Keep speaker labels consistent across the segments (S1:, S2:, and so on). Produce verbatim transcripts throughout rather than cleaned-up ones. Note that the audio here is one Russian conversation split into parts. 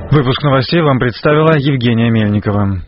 S1: Выпуск новостей вам представила Евгения Мельникова.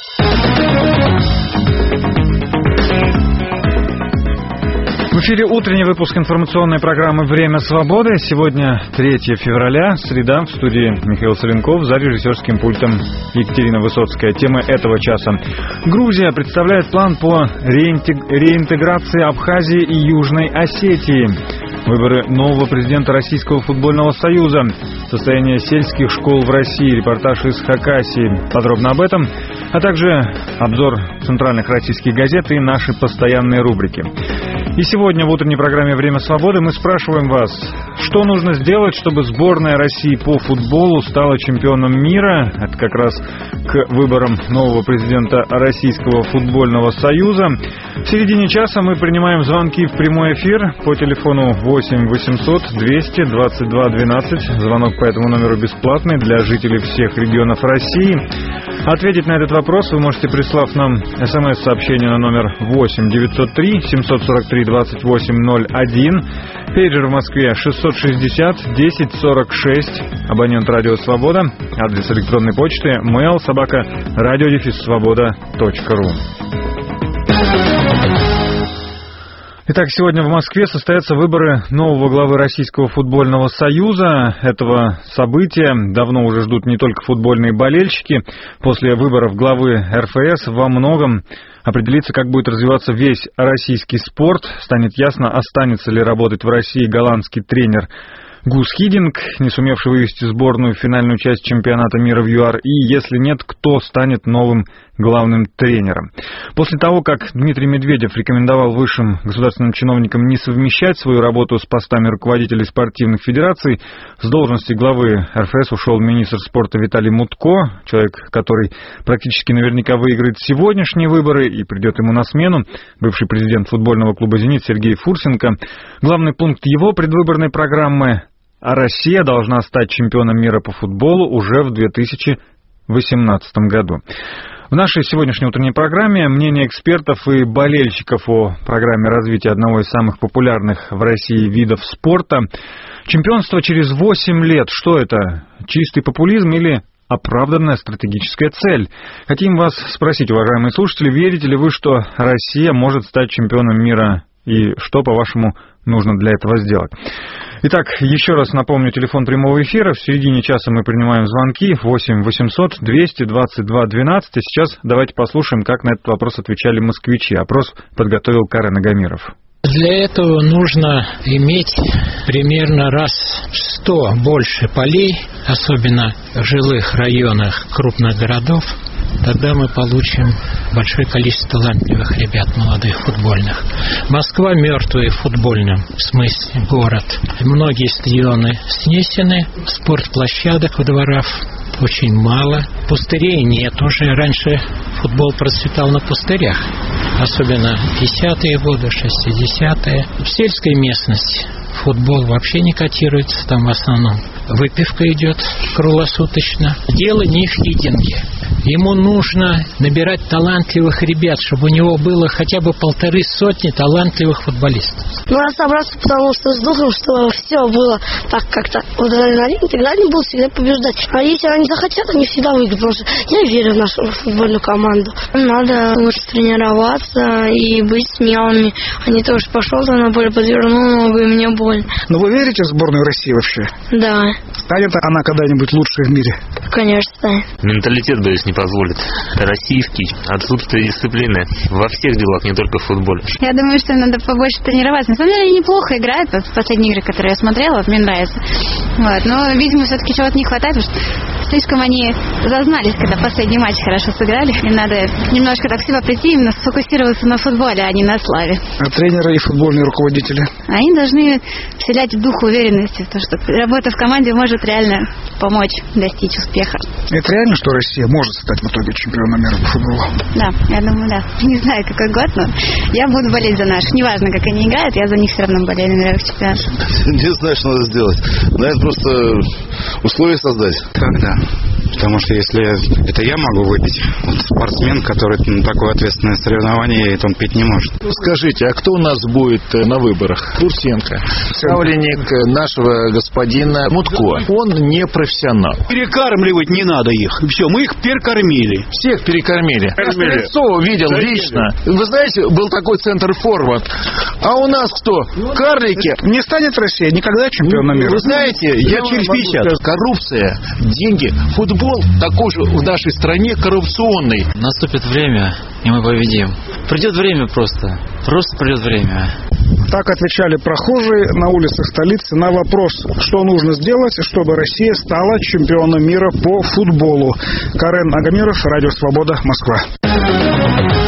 S1: В эфире утренний выпуск информационной программы «Время свободы». Сегодня третьего февраля, среда, в студии Михаил Соленков, за режиссерским пультом Екатерина Высоцкая. Тема этого часа. Грузия представляет план по реинтег... реинтеграции Абхазии и Южной Осетии. Выборы нового президента Российского футбольного союза. Состояние сельских школ в России. Репортаж из Хакасии. Подробно об этом. А также обзор центральных российских газет и наши постоянные рубрики. И сегодня в утренней программе «Время свободы» мы спрашиваем вас, что нужно сделать, чтобы сборная России по футболу стала чемпионом мира. Это как раз к выборам нового президента Российского футбольного союза. В середине часа мы принимаем звонки в прямой эфир по телефону восемь восемьсот двести двадцать два двенадцать. Звонок по этому номеру бесплатный для жителей всех регионов России. Ответить на этот вопрос вы можете, прислав нам смс-сообщение на номер восемь девятьсот три семьсот сорок три двадцать восемь ноль один. Пейджер в Москве шестьсот шестьдесят десять сорок шесть. Абонент Радио Свобода. Адрес электронной почты mail собака радиодефис свобода точка ру. Итак, сегодня в Москве состоятся выборы нового главы Российского футбольного союза. Этого события давно уже ждут не только футбольные болельщики. После выборов главы эр эф эс во многом определится, как будет развиваться весь российский спорт. Станет ясно, останется ли работать в России голландский тренер Гус Хидинг, не сумевший вывести сборную в финальную часть чемпионата мира в ЮАР, и, если нет, кто станет новым главным тренером. После того, как Дмитрий Медведев рекомендовал высшим государственным чиновникам не совмещать свою работу с постами руководителей спортивных федераций, с должности главы эр эф эс ушел министр спорта Виталий Мутко, человек, который практически наверняка выиграет сегодняшние выборы и придет ему на смену, бывший президент футбольного клуба «Зенит» Сергей Фурсенко. Главный пункт его предвыборной программы: а Россия должна стать чемпионом мира по футболу уже в две тысячи восемнадцатом году. В нашей сегодняшней утренней программе мнение экспертов и болельщиков о программе развития одного из самых популярных в России видов спорта. Чемпионство через восемь лет. Что это? Чистый популизм или оправданная стратегическая цель? Хотим вас спросить, уважаемые слушатели, верите ли вы, что Россия может стать чемпионом мира? И что, по-вашему, нужно для этого сделать? Итак, еще раз напомню, телефон прямого эфира. В середине часа мы принимаем звонки восемь восемьсот двести двадцать два двенадцать. А сейчас давайте послушаем, как на этот вопрос отвечали москвичи. Опрос подготовил Карен Агамиров.
S2: Для этого нужно иметь примерно раз в сто больше полей, особенно в жилых районах крупных городов. Тогда мы получим большое количество талантливых ребят, молодых, футбольных. Москва мертвая в футбольном смысле город. Многие стадионы снесены, спортплощадок во дворах очень мало. Пустырей нет уже. Раньше футбол процветал на пустырях, особенно десятые годы, шестидесятые. В сельской местности футбол вообще не котируется, там в основном выпивка идет круглосуточно. Дело не в Хидинге. Ему нужно набирать талантливых ребят, чтобы у него было хотя бы полторы сотни талантливых футболистов.
S3: Ну, разобраться, потому что здорово, что все было так как-то. Вот адреналин, тогда они будут всегда побеждать. А если они захотят, они всегда выиграют, потому что я верю в нашу футбольную команду. Надо лучше тренироваться и быть смелыми. А не то, что пошел там на поле, подвернул ногу, и мне больно.
S4: Но вы верите в сборную России вообще?
S3: Да.
S4: Станет она когда-нибудь лучшей в мире?
S3: Конечно, станет.
S5: Менталитет, боюсь, не позволит. Российский, отсутствие дисциплины во всех делах, не только в футболе.
S6: Я думаю, что надо побольше тренироваться. На самом деле, они неплохо играют. Вот последние игры, которые я смотрела, вот, мне нравится. Вот. Но, видимо, все-таки чего-то не хватает, потому что слишком они зазнались, когда последний матч хорошо сыграли. Им надо немножко так себя прийти, именно сфокусироваться на футболе, а не на славе.
S4: А тренеры и футбольные руководители?
S6: Они должны вселять дух уверенности в том, что работа в команде может реально помочь достичь успеха.
S4: Это реально, что Россия может стать в итоге чемпионом мира по футболу?
S6: Да, я думаю, да. Не знаю, какой год, но я буду болеть за наших. Неважно, как они играют, я за них все равно болею на мировых чемпионатах.
S7: Не знаю, что надо сделать. Наверное, просто условия создать.
S4: Когда?
S7: Потому что если это я могу выпить, вот спортсмен, который на такое ответственное соревнование едет, он пить не может.
S8: Скажите, а кто у нас будет на выборах? Турсенко. Ставленник нашего господина Мутко. Он не профессионал.
S9: Перекармливать не надо их. Все, мы их перекормили.
S8: Всех перекормили. Я Стрельцова видел да, лично. Вы знаете, был такой центр форвард. А у нас кто? Карлики.
S4: Не станет Россия никогда чемпионом мира.
S8: Вы знаете, я через пятьдесят. Коррупция, деньги, футбол такой же в нашей стране коррупционный.
S10: Наступит время, и мы победим. Придет время просто. Просто придет время.
S4: Так отвечали прохожие на улицах столицы на вопрос, что нужно сделать, чтобы Россия стала чемпионом мира по футболу. Карен Агамиров, Радио Свобода, Москва.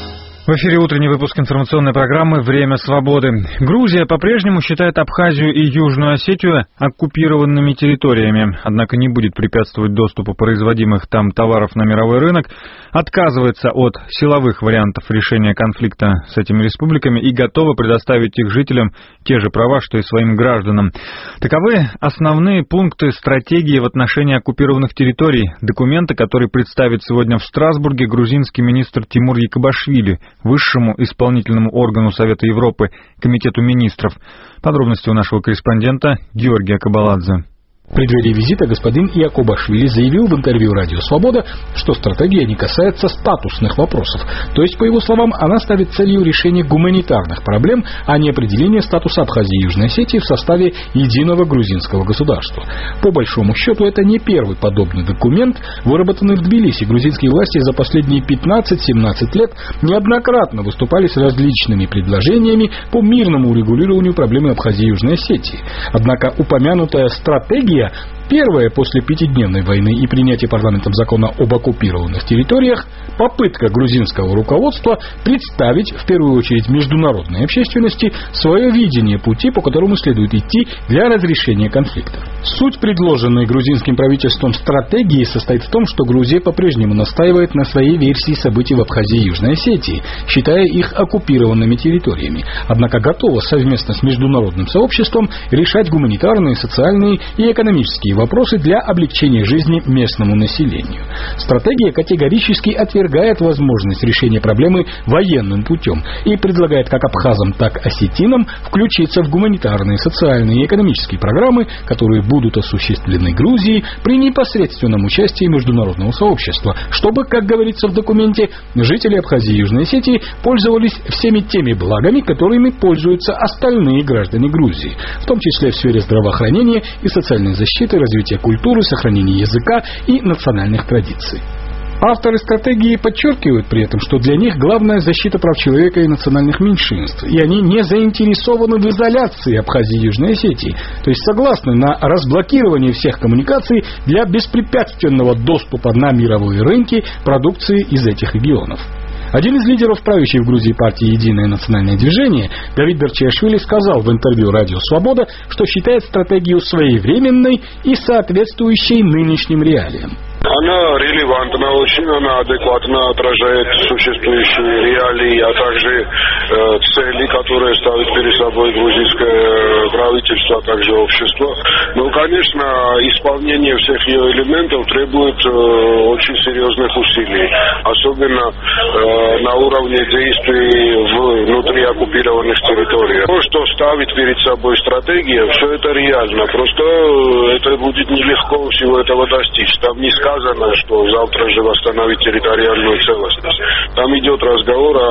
S1: В эфире утренний выпуск информационной программы «Время свободы». Грузия по-прежнему считает Абхазию и Южную Осетию оккупированными территориями, однако не будет препятствовать доступу производимых там товаров на мировой рынок, отказывается от силовых вариантов решения конфликта с этими республиками и готова предоставить их жителям те же права, что и своим гражданам. Таковы основные пункты стратегии в отношении оккупированных территорий, документа, который представит сегодня в Страсбурге грузинский министр Тимур Якобашвили, высшему исполнительному органу Совета Европы, Комитету министров. Подробности у нашего корреспондента Георгия Кабаладзе.
S11: В преддверии визита господин Якобашвили заявил в интервью «Радио Свобода», что стратегия не касается статусных вопросов. То есть, по его словам, она ставит целью решения гуманитарных проблем, а не определения статуса Абхазии и Южной Осетии в составе единого грузинского государства. По большому счету, это не первый подобный документ, выработанный в Тбилиси. Грузинские власти за последние пятнадцать-семнадцать лет неоднократно выступали с различными предложениями по мирному урегулированию проблемы Абхазии и Южной Осетии. Однако упомянутая стратегия первая после пятидневной войны и принятия парламентом закона об оккупированных территориях, попытка грузинского руководства представить в первую очередь международной общественности свое видение пути, по которому следует идти для разрешения конфликтов. Суть предложенной грузинским правительством стратегии состоит в том, что Грузия по-прежнему настаивает на своей версии событий в Абхазии и Южной Осетии, считая их оккупированными территориями, однако готова совместно с международным сообществом решать гуманитарные, социальные и экономические вопросы для облегчения жизни местному населению. Стратегия категорически отвергает возможность решения проблемы военным путем и предлагает как абхазам, так и осетинам включиться в гуманитарные, социальные и экономические программы, которые будут осуществлены Грузией при непосредственном участии международного сообщества, чтобы, как говорится в документе, жители Абхазии и Южной Осетии пользовались всеми теми благами, которыми пользуются остальные граждане Грузии, в том числе в сфере здравоохранения и социальной защиты, развития культуры, сохранения языка и национальных традиций. Авторы стратегии подчеркивают при этом, что для них главная защита прав человека и национальных меньшинств, и они не заинтересованы в изоляции Абхазии и Южной Осетии, то есть согласны на разблокирование всех коммуникаций для беспрепятственного доступа на мировые рынки продукции из этих регионов. Один из лидеров правящей в Грузии партии «Единое национальное движение» Давид Дарчиашвили сказал в интервью «Радио Свобода», что считает стратегию своевременной и соответствующей нынешним реалиям.
S12: Она релевантна очень, она адекватно отражает существующие реалии, а также э, цели, которые ставит перед собой грузинское правительство, а также общество. Но, конечно, исполнение всех ее элементов требует э, очень серьезных усилий, особенно э, на уровне действий внутри оккупированных территорий. То, что ставит перед собой стратегия, все это реально, просто это будет нелегко всего этого достичь. Там не сказано, что завтра же восстановить территориальную целостность. Там идет разговор о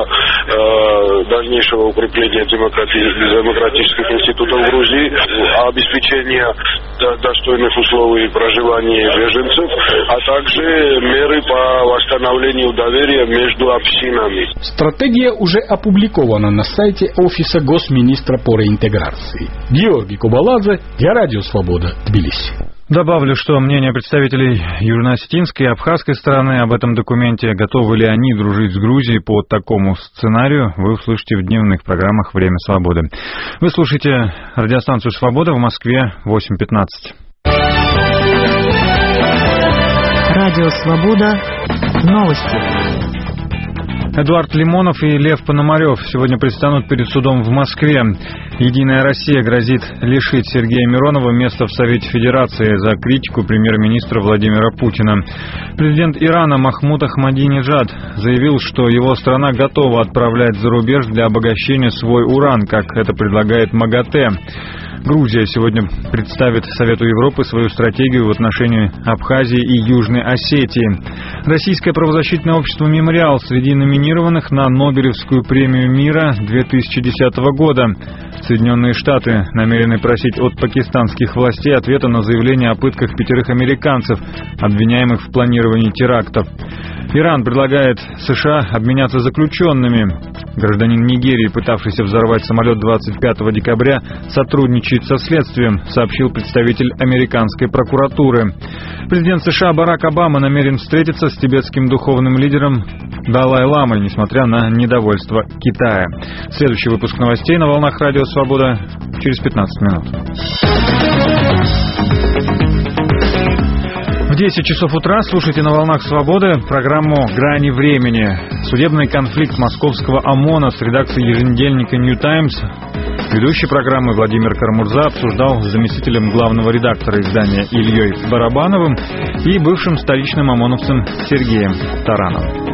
S12: э, дальнейшего укрепления демократи- демократических институтов Грузии, о обеспечении достойных условий проживания беженцев, а также меры по восстановлению доверия между общинами.
S11: Стратегия уже опубликована на сайте Офиса Госминистра по реинтеграции. Георгий Кабаладзе для Радио Свобода, Тбилиси.
S1: Добавлю, что мнение представителей южно-осетинской и абхазской стороны об этом документе, готовы ли они дружить с Грузией по такому сценарию, вы услышите в дневных программах «Время свободы». Вы слушаете радиостанцию «Свобода» в Москве, восемь пятнадцать.
S13: Радио «Свобода». Новости.
S1: Эдуард Лимонов и Лев Пономарев сегодня предстанут перед судом в Москве. «Единая Россия» грозит лишить Сергея Миронова места в Совете Федерации за критику премьер-министра Владимира Путина. Президент Ирана Махмуд Ахмадинеджад заявил, что его страна готова отправлять за рубеж для обогащения свой уран, как это предлагает МАГАТЭ. Грузия сегодня представит Совету Европы свою стратегию в отношении Абхазии и Южной Осетии. Российское правозащитное общество «Мемориал» среди номинированных на Нобелевскую премию мира две тысячи десятого года. Соединенные Штаты намерены просить от пакистанских властей ответа на заявление о пытках пятерых американцев, обвиняемых в планировании терактов. Иран предлагает США обменяться заключенными. Гражданин Нигерии, пытавшийся взорвать самолет двадцать пятого декабря, сотрудничает со следствием, сообщил представитель американской прокуратуры. Президент США Барак Обама намерен встретиться с тибетским духовным лидером Далай-ламой, несмотря на недовольство Китая. Следующий выпуск новостей на волнах Радио Свобода через пятнадцать минут. В десять часов утра слушайте на волнах Свободы программу «Грани времени». Судебный конфликт московского ОМОНа с редакцией еженедельника «Нью Таймс». Ведущий программы Владимир Кармурза обсуждал с заместителем главного редактора издания Ильей Барабановым и бывшим столичным ОМОНовцем Сергеем Тарановым.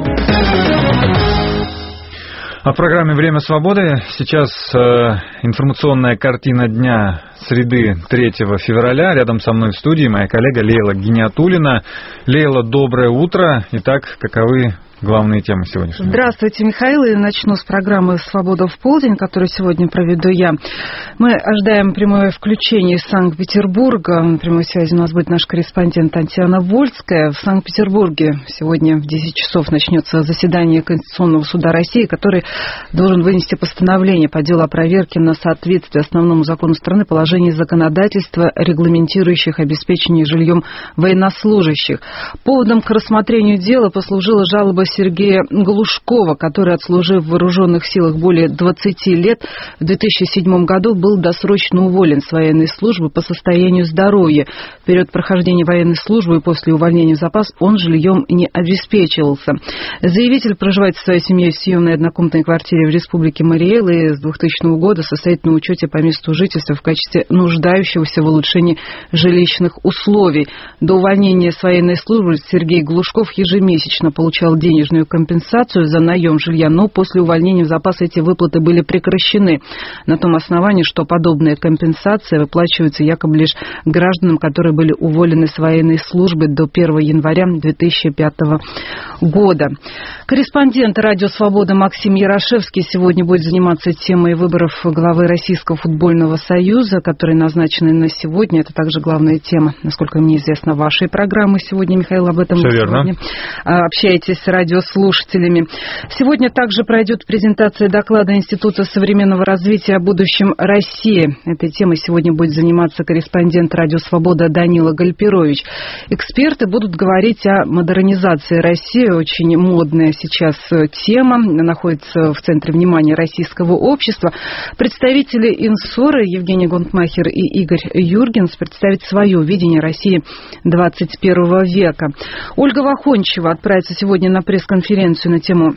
S1: А в программе «Время свободы» сейчас э, информационная картина дня среды третьего февраля. Рядом со мной в студии моя коллега Лейла Гиниатуллина. Лейла, доброе утро. Итак, каковы главные темы сегодняшнего?
S13: Здравствуйте, Михаил. И начну с программы «Свобода в полдень», которую сегодня проведу я. Мы ожидаем прямое включение из Санкт-Петербурга. На прямой связи у нас будет наш корреспондент Татьяна Вольская. В Санкт-Петербурге сегодня в десять часов начнется заседание Конституционного суда России, который должен вынести постановление по делу о проверке на соответствие основному закону страны положений законодательства, регламентирующих обеспечение жильем военнослужащих. Поводом к рассмотрению дела послужила жалоба Сергея Глушкова, который, отслужив в вооруженных силах более двадцати лет, в две тысячи седьмом году был досрочно уволен с военной службы по состоянию здоровья. В период прохождения военной службы и после увольнения в запас он жильем не обеспечивался. Заявитель проживает со своей семьей в съемной однокомнатной квартире в республике Мариэл и с двухтысячного года состоит на учете по месту жительства в качестве нуждающегося в улучшении жилищных условий. До увольнения с военной службы Сергей Глушков ежемесячно получал денежную компенсацию за наем жилья, но после увольнения в запас эти выплаты были прекращены на том основании, что подобная компенсация выплачивается якобы лишь гражданам, которые были уволены с военной службы до первого января две тысячи пятого года. Корреспондент «Радио Свобода» Максим Ярошевский сегодня будет заниматься темой выборов главы Российского футбольного союза, которые назначены на сегодня. Это также главная тема, насколько мне известно, вашей программы сегодня, Михаил, об этом
S1: Все
S13: вы
S1: верно.
S13: сегодня общаетесь с радиослушателями. Сегодня также пройдет презентация доклада Института современного развития о будущем России. Этой темой сегодня будет заниматься корреспондент «Радио Свобода» Данила Гальперович. Эксперты будут говорить о модернизации России. Очень модная сейчас тема, находится в центре внимания российского общества. Представители Инсора Евгений Гонтмахер и Игорь Юргенс представят свое видение России двадцать первого века. Ольга Вахончева отправится сегодня на пресс-конференцию на тему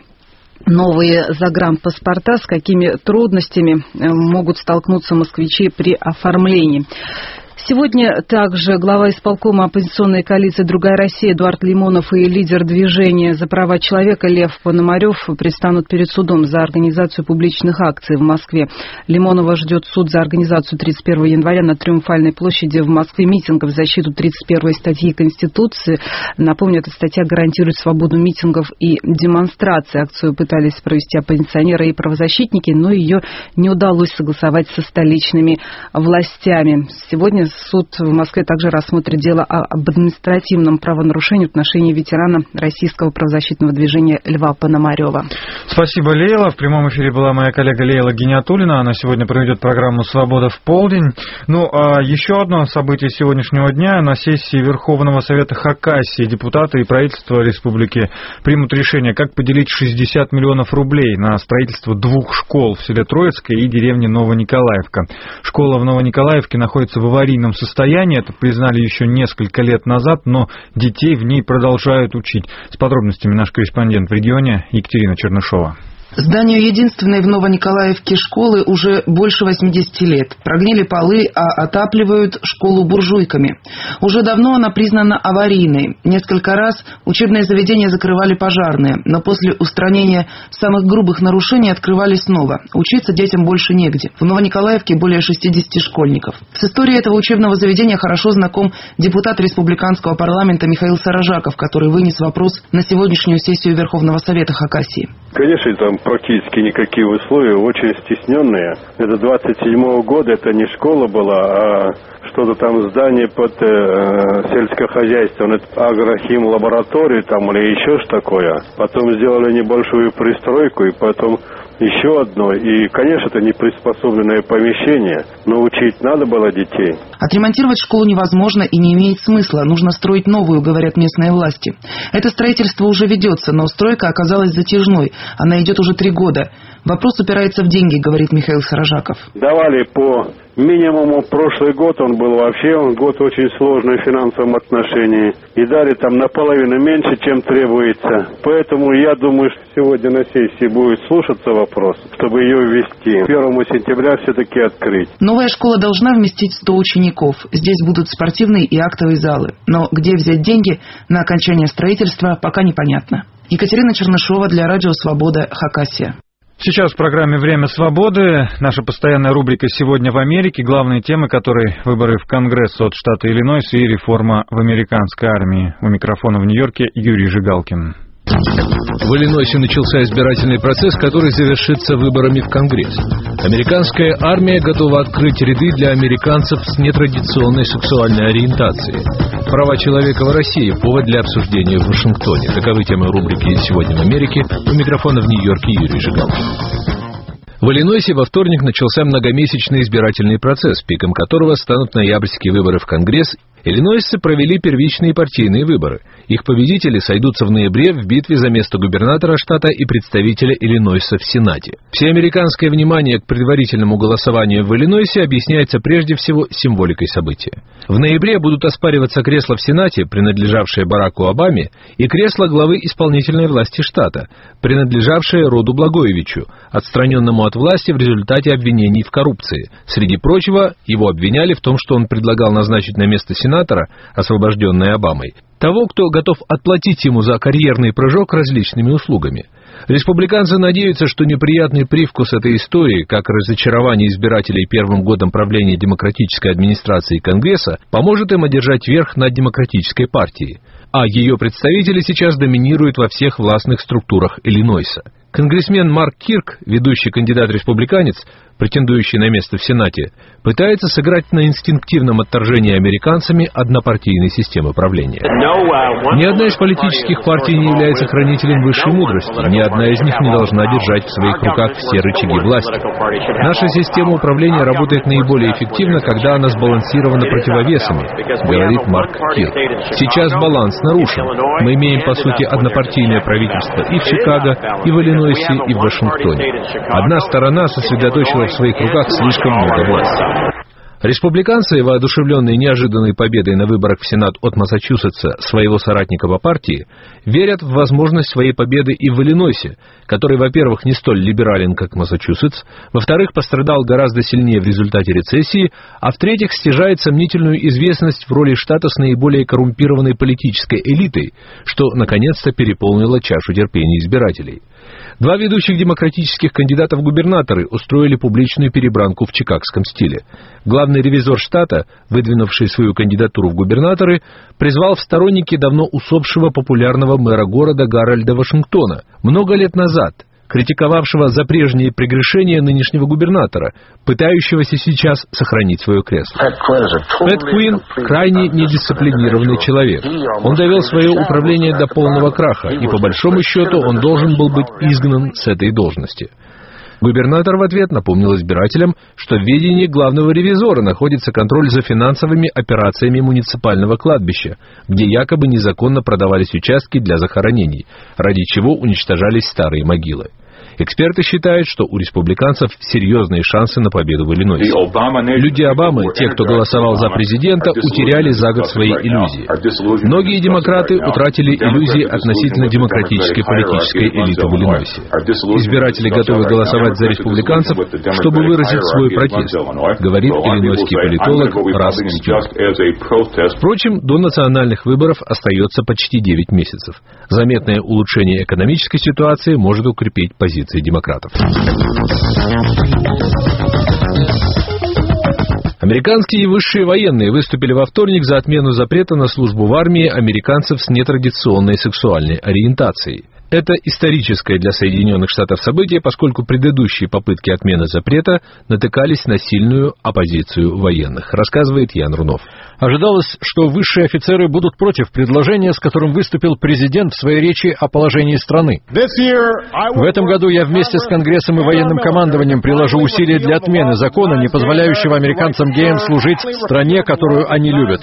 S13: «Новые загранпаспорта», с какими трудностями могут столкнуться москвичи при оформлении. Сегодня также глава исполкома оппозиционной коалиции «Другая Россия» Эдуард Лимонов и лидер движения за права человека Лев Пономарев предстанут перед судом за организацию публичных акций в Москве. Лимонова ждет суд за организацию тридцать первого января на Триумфальной площади в Москве митинга в защиту тридцать первой статьи Конституции. Напомню, эта статья гарантирует свободу митингов и демонстраций. Акцию пытались провести оппозиционеры и правозащитники, но ее не удалось согласовать со столичными властями. Сегодня суд в Москве также рассмотрит дело об административном правонарушении в отношении ветерана российского правозащитного движения Льва Пономарева.
S1: Спасибо, Лейла. В прямом эфире была моя коллега Лейла Гиниатуллина. Она сегодня проведет программу «Свобода в полдень». Ну, а еще одно событие сегодняшнего дня. На сессии Верховного Совета Хакасии депутаты и правительство республики примут решение, как поделить шестьдесят миллионов рублей на строительство двух школ в селе Троицкое и деревне Новониколаевка. Школа в Новониколаевке находится в аварийном аварийном состоянии. Это признали еще несколько лет назад, но детей в ней продолжают учить. С подробностями наш корреспондент в регионе Екатерина Чернышова.
S14: Зданию единственной в Новониколаевке школы уже больше восьмидесяти лет. Прогнили полы, а отапливают школу буржуйками. Уже давно она признана аварийной. Несколько раз учебные заведения закрывали пожарные, но после устранения самых грубых нарушений открывали снова. Учиться детям больше негде. В Новониколаевке более шестидесяти школьников. С историей этого учебного заведения хорошо знаком депутат республиканского парламента Михаил Саражаков, который вынес вопрос на сегодняшнюю сессию Верховного Совета Хакасии.
S12: Конечно, там практически никакие условия, очень стесненные. Это двадцать седьмого года, это не школа была, а что-то там здание под э, сельское хозяйство, агрохим лабораторию там или еще что такое. Потом сделали небольшую пристройку и потом еще одно. И, конечно, это не приспособленное помещение, но учить надо было детей.
S14: Отремонтировать школу невозможно и не имеет смысла. Нужно строить новую, говорят местные власти. Это строительство уже ведется, но стройка оказалась затяжной. Она идет уже три года. Вопрос упирается в деньги, говорит Михаил Саражаков.
S12: Давали по минимуму. Прошлый год он был вообще, он год очень сложный в финансовом отношении. И дали там наполовину меньше, чем требуется. Поэтому я думаю, что сегодня на сессии будет слушаться вопрос, чтобы ее ввести. первого сентября все-таки открыть.
S14: Новая школа должна вместить сто учеников. Здесь будут спортивные и актовые залы. Но где взять деньги на окончание строительства, пока непонятно. Екатерина Чернышова для Радио Свобода, Хакасия.
S1: Сейчас в программе «Время свободы» наша постоянная рубрика «Сегодня в Америке». Главные темы, которые выборы в Конгресс от штата Иллинойс и реформа в американской армии. У микрофона в Нью-Йорке Юрий Жигалкин.
S15: В Иллинойсе начался избирательный процесс, который завершится выборами в Конгресс. Американская армия готова открыть ряды для американцев с нетрадиционной сексуальной ориентацией. Права человека в России – повод для обсуждения в Вашингтоне. Таковы темы рубрики «Сегодня в Америке». У микрофона в Нью-Йорке Юрий Жигалкин. В Иллинойсе во вторник начался многомесячный избирательный процесс, пиком которого станут ноябрьские выборы в Конгресс. Иллинойсцы провели первичные партийные выборы. Их победители сойдутся в ноябре в битве за место губернатора штата и представителя Иллинойса в Сенате. Всеамериканское внимание к предварительному голосованию в Иллинойсе объясняется прежде всего символикой события. В ноябре будут оспариваться кресла в Сенате, принадлежавшие Бараку Обаме, и кресло главы исполнительной власти штата, принадлежавшее Роду Благоевичу, отстраненному от власти в результате обвинений в коррупции. Среди прочего, его обвиняли в том, что он предлагал назначить на место сенатора, освобожденный Обамой, того, кто готов отплатить ему за карьерный прыжок различными услугами. Республиканцы надеются, что неприятный привкус этой истории, как разочарование избирателей первым годом правления демократической администрации Конгресса, поможет им одержать верх над демократической партией. А ее представители сейчас доминируют во всех властных структурах Иллинойса. Конгрессмен Марк Кирк, ведущий кандидат-республиканец, претендующий на место в Сенате, пытается сыграть на инстинктивном отторжении американцами однопартийной системы правления. Ни одна из политических партий не является хранителем высшей мудрости, ни одна из них не должна держать в своих руках все рычаги власти. Наша система управления работает наиболее эффективно, когда она сбалансирована противовесами, говорит Марк Кирк. Сейчас баланс нарушен. Мы имеем, по сути, однопартийное правительство и в Чикаго, и в Иллинойсе, и в Вашингтоне. Одна сторона сосредоточила в своих руках слишком много власти. Республиканцы, воодушевленные неожиданной победой на выборах в Сенат от Массачусетса, своего соратника по партии, верят в возможность своей победы и в Иллинойсе, который, во-первых, не столь либерален, как Массачусетс, во-вторых, пострадал гораздо сильнее в результате рецессии, а в-третьих, стяжает сомнительную известность в роли штата с наиболее коррумпированной политической элитой, что, наконец-то, переполнило чашу терпения избирателей. Два ведущих демократических кандидата в губернаторы устроили публичную перебранку в чикагском стиле. Главный ревизор штата, выдвинувший свою кандидатуру в губернаторы, призвал в сторонники давно усопшего популярного мэра города Гарольда Вашингтона, много лет назад критиковавшего за прежние прегрешения нынешнего губернатора, пытающегося сейчас сохранить свое кресло. Пэт Куин – крайне недисциплинированный человек. Он довел свое управление до полного краха, и по большому счету он должен был быть изгнан с этой должности. Губернатор в ответ напомнил избирателям, что в ведении главного ревизора находится контроль за финансовыми операциями муниципального кладбища, где якобы незаконно продавались участки для захоронений, ради чего уничтожались старые могилы. Эксперты считают, что у республиканцев серьезные шансы на победу в Иллинойсе. Люди Обамы, те, кто голосовал за президента, утеряли за год свои иллюзии. Многие демократы утратили иллюзии относительно демократической политической элиты в Иллинойсе. Избиратели готовы голосовать за республиканцев, чтобы выразить свой протест, говорит иллинойский политолог Расс Стюарт. Впрочем, до национальных выборов остается почти девять месяцев. Заметное улучшение экономической ситуации может укрепить позиции демократов. Американские высшие военные выступили во вторник за отмену запрета на службу в армии американцев с нетрадиционной сексуальной ориентацией. Это историческое для Соединенных Штатов событие, поскольку предыдущие попытки отмены запрета натыкались на сильную оппозицию военных, рассказывает Ян Рунов.
S16: Ожидалось, что высшие офицеры будут против предложения, с которым выступил президент в своей речи о положении страны. В этом году я вместе с Конгрессом и военным командованием приложу усилия для отмены закона, не позволяющего американцам-геям служить в стране, которую они любят.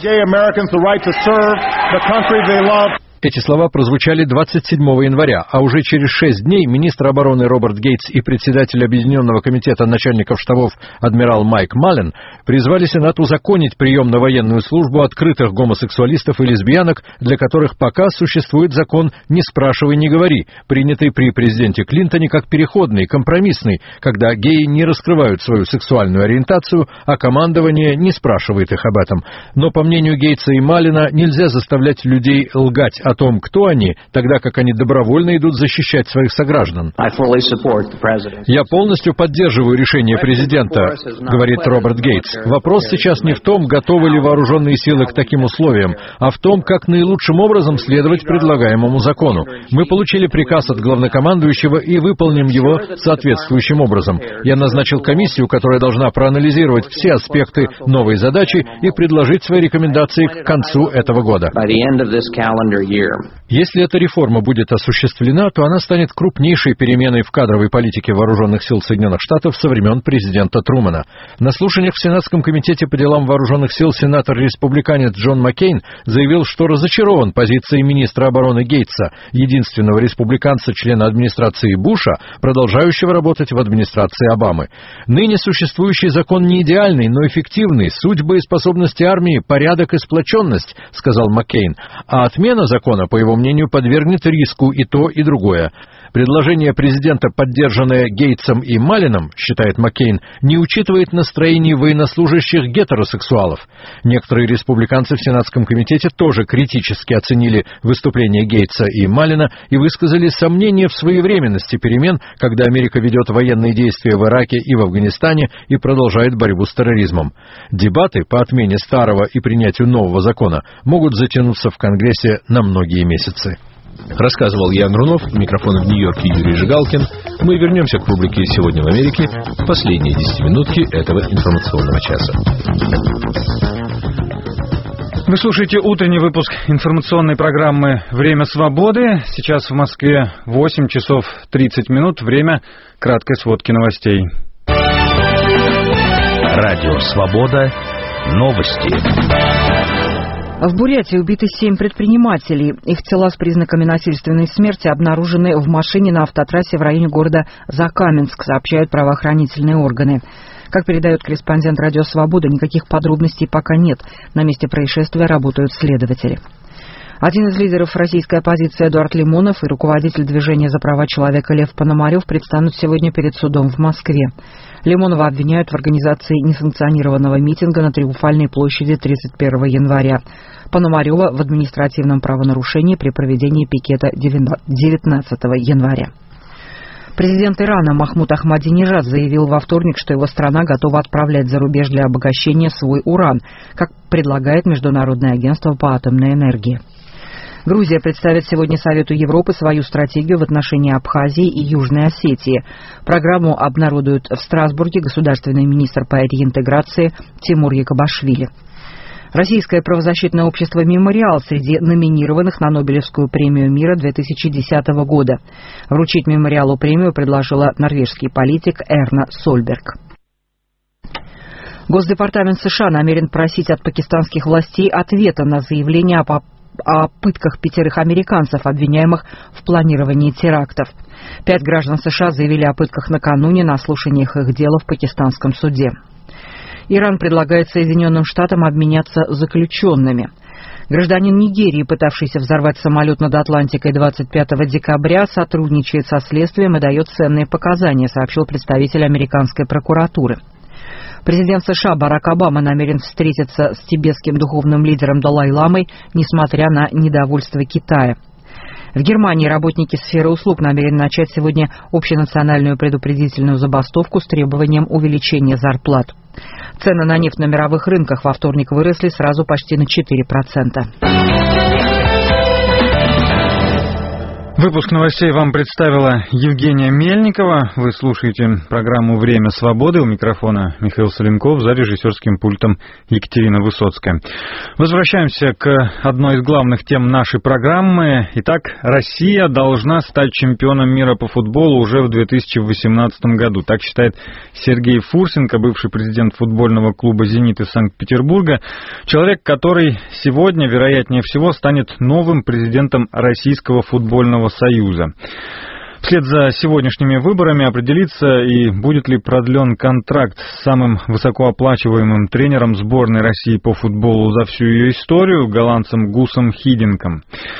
S16: Эти слова прозвучали двадцать седьмого января, а уже через шесть дней министр обороны Роберт Гейтс и председатель Объединенного комитета начальников штабов адмирал Майк Маллен призвали Сенат узаконить прием на военную службу открытых гомосексуалистов и лесбиянок, для которых пока существует закон «не спрашивай, не говори», принятый при президенте Клинтоне как переходный, компромиссный, когда геи не раскрывают свою сексуальную ориентацию, а командование не спрашивает их об этом. Но, по мнению Гейтса и Маллена, нельзя заставлять людей лгать о том, кто они, тогда как они добровольно идут защищать своих сограждан. Я полностью поддерживаю решение президента, говорит Роберт Гейтс. Вопрос сейчас не в том, готовы ли вооруженные силы к таким условиям, а в том, как наилучшим образом следовать предлагаемому закону. Мы получили приказ от главнокомандующего и выполним его соответствующим образом. Я назначил комиссию, которая должна проанализировать все аспекты новой задачи и предложить свои рекомендации к концу этого года. Если эта реформа будет осуществлена, то она станет крупнейшей переменой в кадровой политике вооруженных сил Соединенных Штатов со времен президента Трумэна. На слушаниях в Сенатском комитете по делам вооруженных сил сенатор-республиканец Джон Маккейн заявил, что разочарован позицией министра обороны Гейтса, единственного республиканца-члена администрации Буша, продолжающего работать в администрации Обамы. Ныне существующий закон не идеальный, но эффективный. Суть боеспособности армии – порядок и сплоченность, сказал Маккейн. А отмена закона, по его мнению, подвергнет риску и то, и другое. Предложение президента, поддержанное Гейтсом и Малленом, считает Маккейн, не учитывает настроений военнослужащих гетеросексуалов. Некоторые республиканцы в Сенатском комитете тоже критически оценили выступление Гейтса и Маллена и высказали сомнения в своевременности перемен, когда Америка ведет военные действия в Ираке и в Афганистане и продолжает борьбу с терроризмом. Дебаты по отмене старого и принятию нового закона могут затянуться в Конгрессе на многие месяцы.
S15: Рассказывал Ян Рунов, у микрофона в Нью-Йорке Юрий Жигалкин. Мы вернемся к рубрике «Сегодня в Америке» в последние десятиминутки этого информационного часа.
S1: Вы слушаете утренний выпуск информационной программы «Время свободы». Сейчас в Москве восемь часов тридцать минут. Время краткой сводки новостей.
S17: Радио «Свобода». Новости.
S13: В Бурятии убиты семь предпринимателей. Их тела с признаками насильственной смерти обнаружены в машине на автотрассе в районе города Закаменск, сообщают правоохранительные органы. Как передает корреспондент «Радио Свобода», никаких подробностей пока нет. На месте происшествия работают следователи. Один из лидеров российской оппозиции Эдуард Лимонов и руководитель движения за права человека Лев Пономарев предстанут сегодня перед судом в Москве. Лимонова обвиняют в организации несанкционированного митинга на Триумфальной площади тридцать первого января. Пономарева в административном правонарушении при проведении пикета девятнадцатого января. Президент Ирана Махмуд Ахмадинежад заявил во вторник, что его страна готова отправлять за рубеж для обогащения свой уран, как предлагает Международное агентство по атомной энергии. Грузия представит сегодня Совету Европы свою стратегию в отношении Абхазии и Южной Осетии. Программу обнародует в Страсбурге государственный министр по реинтеграции Тимур Якобашвили. Российское правозащитное общество «Мемориал» среди номинированных на Нобелевскую премию мира две тысячи десятого года. Вручить «Мемориалу» премию предложила норвежский политик Эрна Сольберг. Госдепартамент США намерен просить от пакистанских властей ответа на заявление о
S18: о пытках пятерых американцев, обвиняемых в планировании терактов. Пять граждан США заявили о пытках накануне на слушаниях их дела в пакистанском суде. Иран предлагает Соединенным Штатам обменяться заключенными. Гражданин Нигерии, пытавшийся взорвать самолет над Атлантикой двадцать пятого декабря, сотрудничает со следствием и дает ценные показания, сообщил представитель американской прокуратуры. Президент США Барак Обама намерен встретиться с тибетским духовным лидером Далай-ламой, несмотря на недовольство Китая. В Германии работники сферы услуг намерены начать сегодня общенациональную предупредительную забастовку с требованием увеличения зарплат. Цены на нефть на мировых рынках во вторник выросли сразу почти на четыре процента.
S1: Выпуск новостей вам представила Евгения Мельникова. Вы слушаете программу «Время свободы». У микрофона Михаил Соленков, за режиссерским пультом Екатерина Высоцкая. Возвращаемся к одной из главных тем нашей программы. Итак, Россия должна стать чемпионом мира по футболу уже в две тысячи восемнадцатом году. Так считает Сергей Фурсенко, бывший президент футбольного клуба «Зенит» из Санкт-Петербурга. Человек, который сегодня, вероятнее всего, станет новым президентом Российского футбольного Союза. Вслед за сегодняшними выборами определится, и будет ли продлен контракт с самым высокооплачиваемым тренером сборной России по футболу за всю ее историю, голландцем Гусом Хидинком.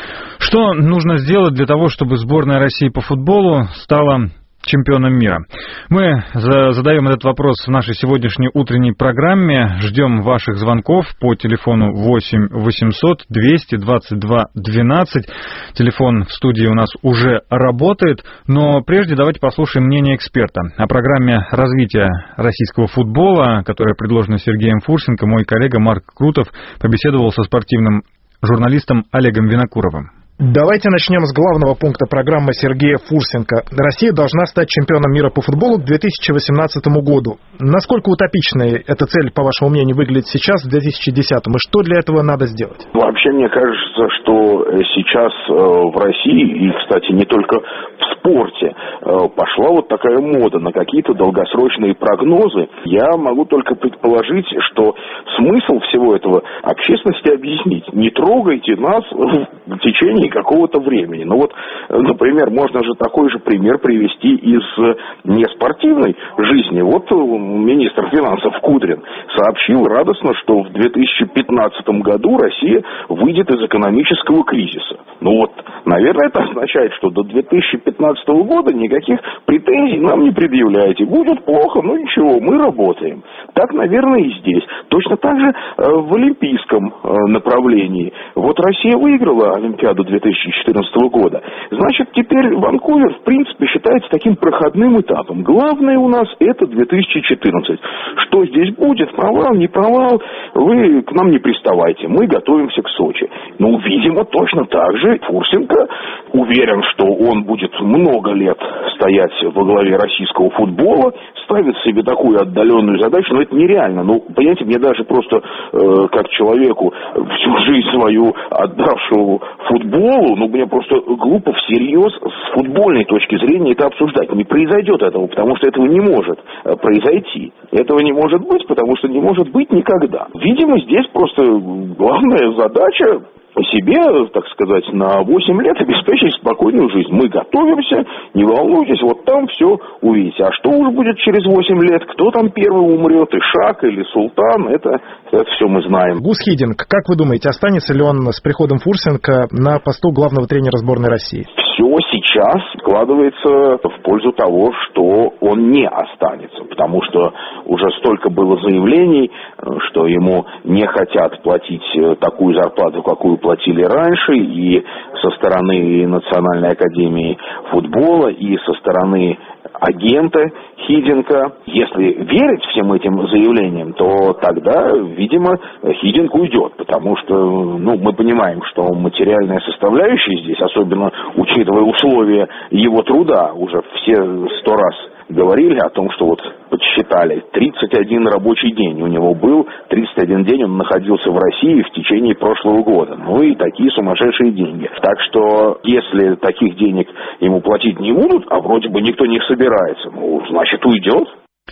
S1: Что нужно сделать для того, чтобы сборная России по футболу стала чемпионом мира? Мы задаем этот вопрос в нашей сегодняшней утренней программе. Ждем ваших звонков по телефону восемь восемьсот двести двадцать два двенадцать. Телефон в студии у нас уже работает, но прежде давайте послушаем мнение эксперта. О программе развития российского футбола, которая предложена Сергеем Фурсенко, мой коллега Марк Крутов побеседовал со спортивным журналистом Олегом Винокуровым.
S19: Давайте начнем с главного пункта программы Сергея Фурсенко. Россия должна стать чемпионом мира по футболу к две тысячи восемнадцатому году. Насколько утопичной эта цель, по вашему мнению, выглядит сейчас, в две тысячи десятом, и что для этого надо сделать?
S12: Вообще, мне кажется, что сейчас в России, и, кстати, не только в спорте, пошла вот такая мода на какие-то долгосрочные прогнозы. Я могу только предположить, что смысл всего этого общественности объяснить. Не трогайте нас в течение какого-то времени. Ну вот, например, можно же такой же пример привести из неспортивной жизни. Вот министр финансов Кудрин сообщил радостно, что в две тысячи пятнадцатом году Россия выйдет из экономического кризиса. Ну вот, наверное, это означает, что до две тысячи пятнадцатого года никаких претензий нам не предъявляете. Будет плохо, ну ничего, мы работаем. Так, наверное, и здесь. Точно так же в олимпийском направлении. Вот Россия выиграла Олимпиаду две тысячи четырнадцатого года. Значит, теперь Ванкувер, в принципе, считается таким проходным этапом. Главное у нас это две тысячи четырнадцать. Что здесь будет, провал, не провал, вы к нам не приставайте. Мы готовимся к Сочи. Ну, видимо, точно так же Фурсенко уверен, что он будет много лет стоять во главе российского футбола, ставит себе такую отдаленную задачу, но это нереально. Ну, понимаете, мне даже просто э, как человеку, всю жизнь свою отдавшему футболу, ну, мне просто глупо всерьез с футбольной точки зрения это обсуждать. Не произойдет этого, потому что этого не может произойти. Этого не может быть, потому что не может быть никогда. Видимо, здесь просто главная задача себе, так сказать, на восемь лет обеспечить спокойную жизнь. Мы готовимся, не волнуйтесь, вот там все увидите. А что уж будет через восемь лет, кто там первый умрет, Ишак или Султан, это, это все мы знаем.
S19: Гус Хидинк, как вы думаете, останется ли он с приходом Фурсенко на посту главного тренера сборной России?
S12: Все сейчас складывается в пользу того, что он не останется, потому что уже столько было заявлений, что ему не хотят платить такую зарплату, какую платили раньше, и со стороны Национальной академии футбола, и со стороны агента Хидинка. Если верить всем этим заявлениям, то тогда, видимо, Хидинк уйдет, потому что, ну, мы понимаем, что материальная составляющая здесь, особенно учитывая условия его труда, уже все сто раз говорили о том, что вот подсчитали, тридцать один рабочий день у него был, тридцать один день он находился в России в течение прошлого года. Ну и такие сумасшедшие деньги. Так что, если таких денег ему платить не будут, а вроде бы никто не собирается, ну, значит, уйдет.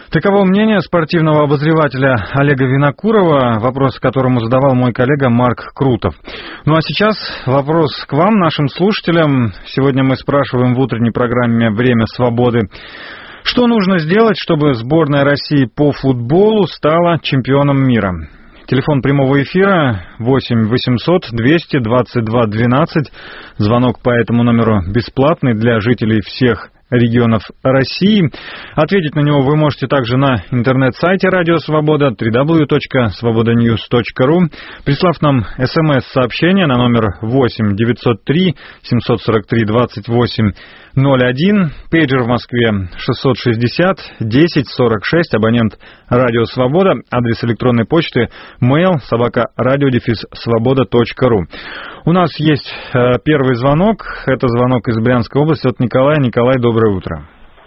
S1: Таково мнение спортивного обозревателя Олега Винокурова, вопрос которому задавал мой коллега Марк Крутов. Ну а сейчас вопрос к вам, нашим слушателям. Сегодня мы спрашиваем в утренней программе «Время свободы», что нужно сделать, чтобы сборная России по футболу стала чемпионом мира. Телефон прямого эфира восемь восемьсот двести двадцать два двенадцать. Звонок по этому номеру бесплатный для жителей всех регионов России. Ответить на него вы можете также на интернет-сайте Радио Свобода дабл ю дабл ю дабл ю точка свобода ньюс точка ру, прислав нам смс-сообщение на номер восемь девятьсот три семьсот сорок три двадцать восемь ноль один, пейджер в Москве шестьсот шестьдесят десять сорок шесть, абонент Радио Свобода, адрес электронной почты mail собака радио дефис свобода точка ру. У нас есть э, первый звонок, это звонок из Брянской области от Николая. Николай, доброе утро.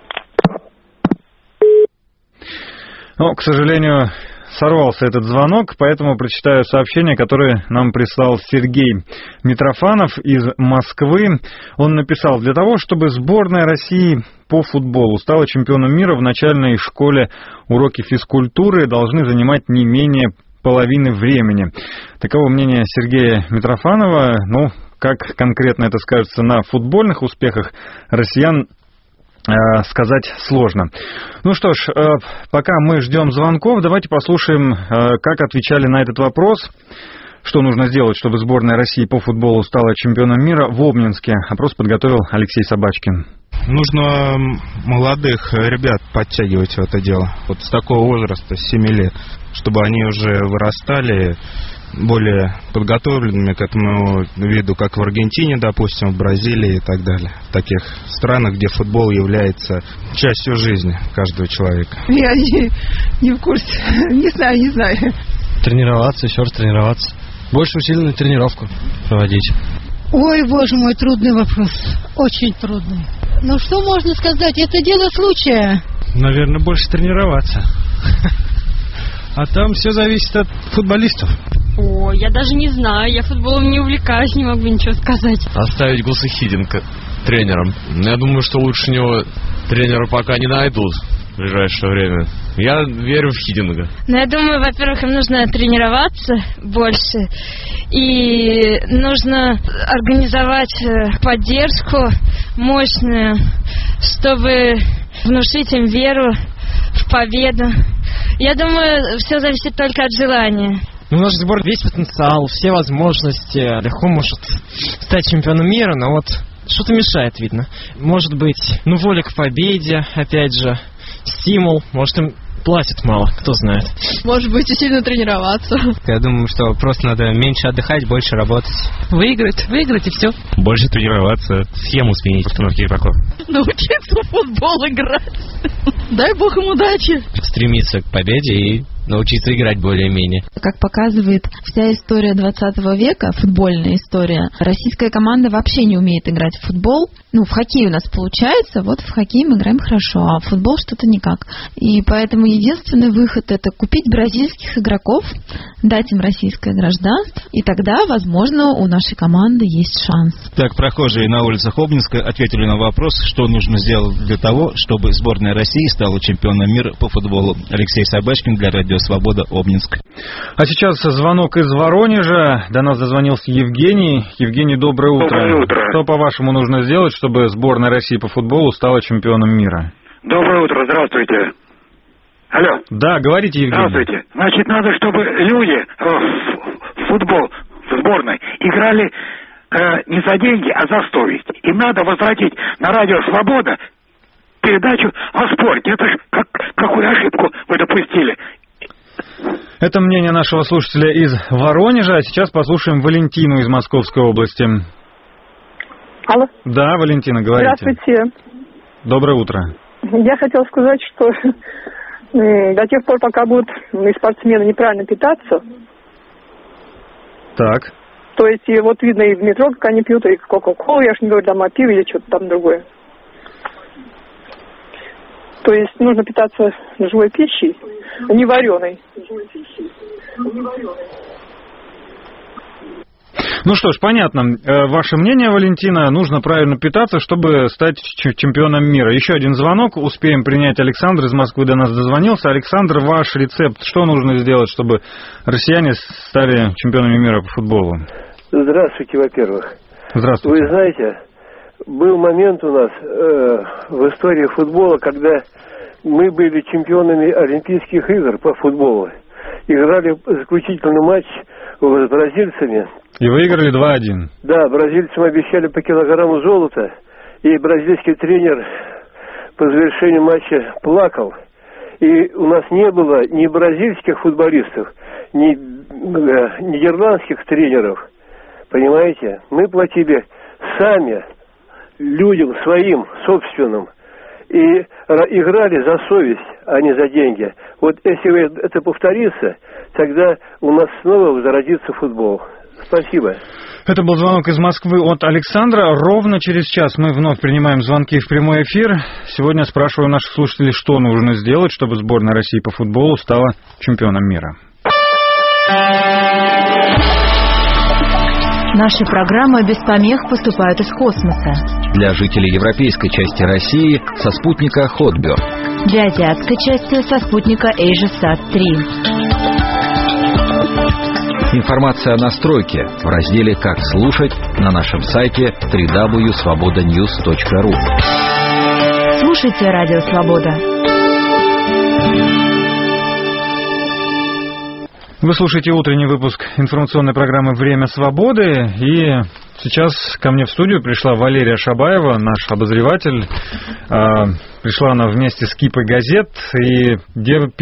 S1: Но, к сожалению, сорвался этот звонок, поэтому прочитаю сообщение, которое нам прислал Сергей Митрофанов из Москвы. Он написал: для того, чтобы сборная России по футболу стала чемпионом мира, в начальной школе уроки физкультуры должны занимать не менее половины времени. Таково мнение Сергея Митрофанова. Ну, как конкретно это скажется на футбольных успехах россиян, э, сказать сложно. Ну что ж, э, пока мы ждем звонков, давайте послушаем, э, как отвечали на этот вопрос. Что нужно сделать, чтобы сборная России по футболу стала чемпионом мира в Обнинске? Опрос подготовил Алексей Собачкин.
S20: Нужно молодых ребят подтягивать в это дело. Вот с такого возраста, с семи лет. Чтобы они уже вырастали более подготовленными к этому виду, как в Аргентине, допустим, в Бразилии и так далее. В таких странах, где футбол является частью жизни каждого человека.
S21: Я не, не в курсе. Не знаю, не знаю.
S22: Тренироваться, еще раз тренироваться. Больше усилий на тренировку проводить.
S23: Ой, боже мой, трудный вопрос. Очень трудный. Ну, что можно сказать? Это дело случая.
S22: Наверное, больше тренироваться. А там все зависит от футболистов.
S24: О, я даже не знаю. Я футболом не увлекаюсь, не могу ничего сказать.
S25: Оставить Гуса Хидинга тренером. Я думаю, что лучше него тренера пока не найдут в ближайшее время. Я верю в Хидинга.
S24: Ну, я думаю, во-первых, им нужно тренироваться больше. И нужно организовать поддержку мощную, чтобы внушить им веру в победу. Я думаю, все зависит только от желания.
S22: Ну, наш сбор весь потенциал, все возможности, легко может стать чемпионом мира, но вот что-то мешает, видно. Может быть, ну, воля к победе, опять же, стимул, может, им платят мало, кто знает.
S24: Может быть, и сильно тренироваться.
S22: Я думаю, что просто надо меньше отдыхать, больше работать.
S24: Выиграть, выиграть и все.
S25: Больше тренироваться, схему сменить, постановки игроков.
S24: Научиться в футбол играть. Дай бог им удачи.
S22: Стремиться к победе и научиться играть более-менее.
S26: Как показывает вся история двадцатого века, футбольная история, российская команда вообще не умеет играть в футбол. Ну, в хоккей у нас получается, вот в хоккей мы играем хорошо, а в футбол что-то никак. И поэтому единственный выход — это купить бразильских игроков, дать им российское гражданство, и тогда, возможно, у нашей команды есть шанс.
S27: Так, прохожие на улицах Обнинска ответили на вопрос, что нужно сделать для того, чтобы сборная России стала чемпионом мира по футболу. Алексей Собачкин для Радио Свобода, Обнинск.
S1: А сейчас звонок из Воронежа. До нас дозвонился Евгений. Евгений, доброе утро.
S28: Доброе утро.
S1: Что, по-вашему, нужно сделать, чтобы сборная России по футболу стала чемпионом мира?
S28: Доброе утро, здравствуйте. Алло.
S1: Да, говорите, Евгений.
S28: Здравствуйте. Значит, надо, чтобы люди в футбол в сборной играли э, не за деньги, а за совесть. Им надо возвратить на Радио Свобода передачу о спорте. Это ж как, какую ошибку вы допустили.
S1: Это мнение нашего слушателя из Воронежа. А сейчас послушаем Валентину из Московской области.
S29: Алло.
S1: Да, Валентина, говорите.
S29: Здравствуйте.
S1: Доброе утро.
S29: Я хотела сказать, что до тех пор, пока будут спортсмены неправильно питаться,
S1: так.
S29: То есть, и вот видно и в метро, как они пьют, и кока-колу, я ж не говорю там о пиве или что-то там другое. То есть нужно питаться живой пищей, а не вареной.
S1: Ну что ж, понятно. Ваше мнение, Валентина, нужно правильно питаться, чтобы стать чемпионом мира. Еще один звонок, успеем принять. Александр из Москвы до нас дозвонился. Александр, ваш рецепт, что нужно сделать, чтобы россияне стали чемпионами мира по футболу?
S2: Здравствуйте, во-первых.
S1: Здравствуйте.
S2: Вы знаете, был момент у нас э, в истории футбола, когда мы были чемпионами Олимпийских игр по футболу. Играли заключительный матч с бразильцами.
S1: И выиграли два один.
S2: Да, бразильцам обещали по килограмму золота. И бразильский тренер по завершению матча плакал. И у нас не было ни бразильских футболистов, ни э, нидерландских тренеров. Понимаете? Мы платили сами, людям своим, собственным. И играли за совесть, а не за деньги. Вот если это повторится, тогда у нас снова возродится футбол. Спасибо.
S1: Это был звонок из Москвы от Александра. Ровно через час мы вновь принимаем звонки в прямой эфир. Сегодня спрашиваю наших слушателей, что нужно сделать, чтобы сборная России по футболу стала чемпионом мира.
S3: Наши программы без помех поступают из космоса.
S17: Для жителей европейской части России со спутника Хотберг.
S3: Для азиатской части со спутника Эйжесат три.
S17: Информация о настройке в разделе «Как слушать» на нашем сайте дабл ю дабл ю дабл ю точка свобода ньюс точка ру.
S3: Слушайте Радио Свобода.
S1: Вы слушаете утренний выпуск информационной программы «Время свободы». И сейчас ко мне в студию пришла Валерия Шабаева, наш обозреватель. Пришла она вместе с кипой газет и держит,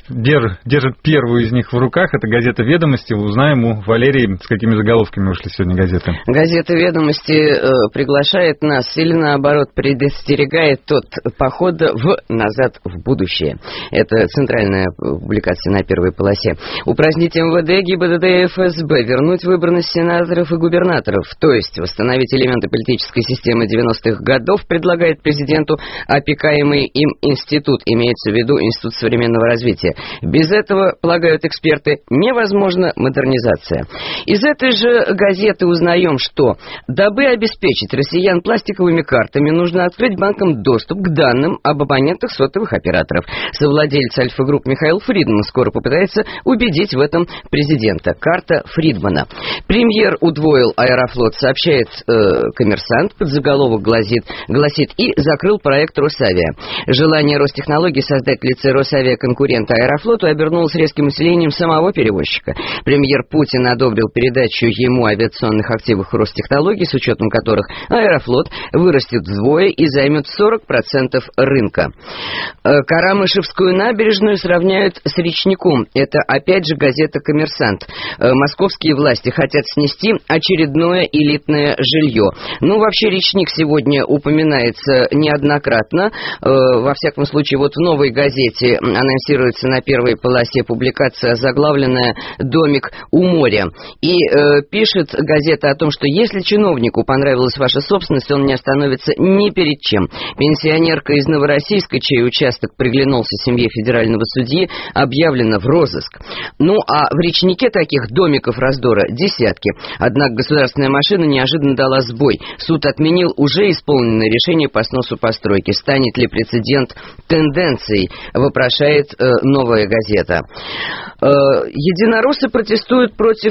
S1: держит первую из них в руках. Это газета «Ведомости». Узнаем у Валерии, с какими заголовками вышли сегодня газеты.
S4: Газета «Ведомости» э, приглашает нас или, наоборот, предостерегает от похода в «Назад в будущее». Это центральная публикация на первой полосе. Упразднить эм вэ дэ, гэ бэ дэ дэ и эф эс бэ, вернуть выборность сенаторов и губернаторов, то есть восстановить элементы политической системы девяностых годов, предлагает президенту опекаемый им институт, имеется в виду Институт современного развития. Без этого, полагают эксперты, невозможна модернизация. Из этой же газеты узнаем, что дабы обеспечить россиян пластиковыми картами, нужно открыть банкам доступ к данным об абонентах сотовых операторов. Совладелец Альфа-групп Михаил Фридман скоро попытается убедить в этом президента. Карта Фридмана. Премьер удвоил Аэрофлот, сообщает э, Коммерсант, подзаголовок гласит, гласит и закрыл проект Росавиа. Желание Ростехнологий создать в лице Росавиа конкурента Аэрофлоту обернулось резким усилением самого перевозчика. Премьер Путин одобрил передачу ему авиационных активов Ростехнологий, с учетом которых Аэрофлот вырастет вдвое и займет сорок процентов рынка. Карамышевскую набережную сравняют с речником. Это опять же газета «Коммерсант». Московские власти хотят снести очередное элитное жилье. Ну, вообще, речник сегодня упоминается неоднократно. Во всяком случае, вот в «Новой газете» анонсируется на первой полосе публикация, заглавленная «Домик у моря». И э, пишет газета о том, что если чиновнику понравилась ваша собственность, он не остановится ни перед чем. Пенсионерка из Новороссийска, чей участок приглянулся семье федерального судьи, объявлена в розыск. Ну, а в речнике таких домиков раздора десятки. Однако государственная машина неожиданно дала сбой. Суд отменил уже исполненное решение по сносу постройки. Станет ли прецедент тенденцией, вопрошает э, «Новая газета». Э, единороссы протестуют против